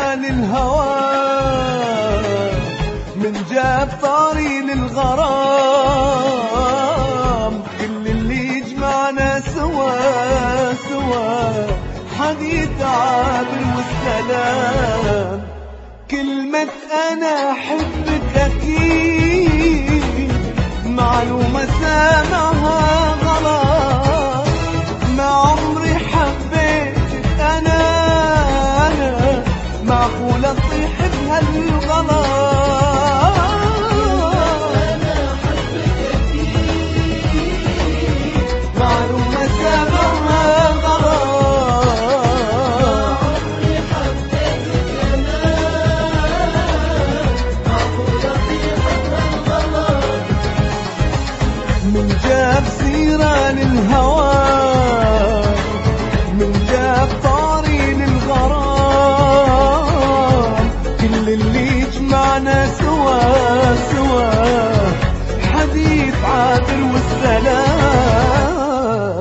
سيران الهوى من جاب طاري للغرام، كل اللي يجمعنا سوا سوا حديث عابر والسلام. كلمة أنا أحبك أكيد معلومة سامعها غلط، ما عمري حبيتك أنا معقولة تطيح بهالغلط. أنا أحبك أكيد معلومة سامعها غلط، ما عمري حبيتك أنا معقولة تطيح بهالغلط. من جاب سيران الهوى من جاب طاري للغرام، كل اللي يجمعنا سوا سوا حديث عابر والسلام.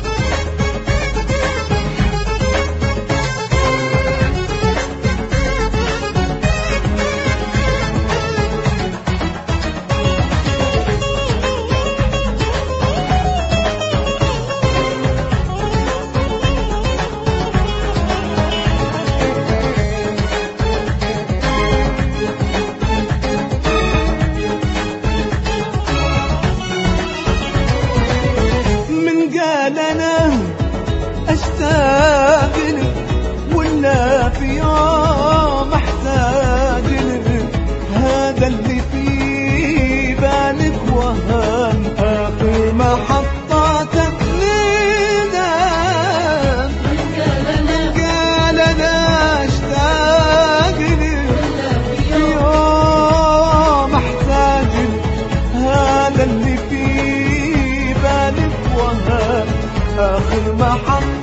أنا أشتاق لك ولا في يوم أحتاج لك، هذا اللي في بالك وهان آخر محطاتك ندم. قال أنا أشتاق لك في يوم أحتاج لك، هذا اللي في بالك وهان آخر محطة